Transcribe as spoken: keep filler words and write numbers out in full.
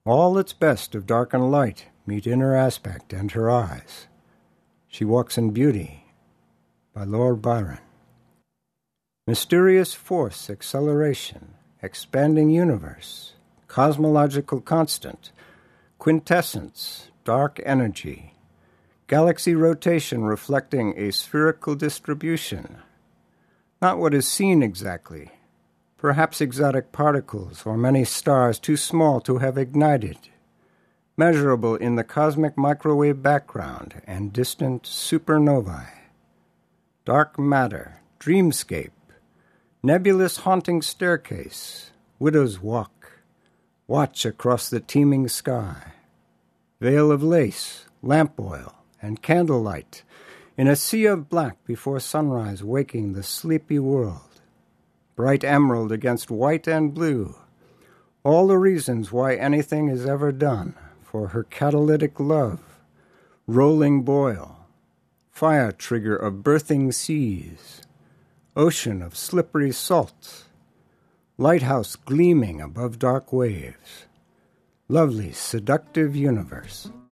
All that's best of dark and light meet in her aspect and her eyes. She walks in beauty, by Lord Byron. Mysterious force, acceleration, expanding universe, cosmological constant, quintessence, dark energy, galaxy rotation reflecting a spherical distribution. Not what is seen exactly, perhaps exotic particles or many stars too small to have ignited, measurable in the cosmic microwave background and distant supernovae. Dark matter, dreamscape, nebulous haunting staircase, widow's walk, watch across the teeming sky, veil of lace, lamp oil, and candlelight, in a sea of black before sunrise waking the sleepy world, bright emerald against white and blue, all the reasons why anything is ever done, for her catalytic love, rolling boil, fire trigger of birthing seas, ocean of slippery salt, lighthouse gleaming above dark waves, lovely seductive universe.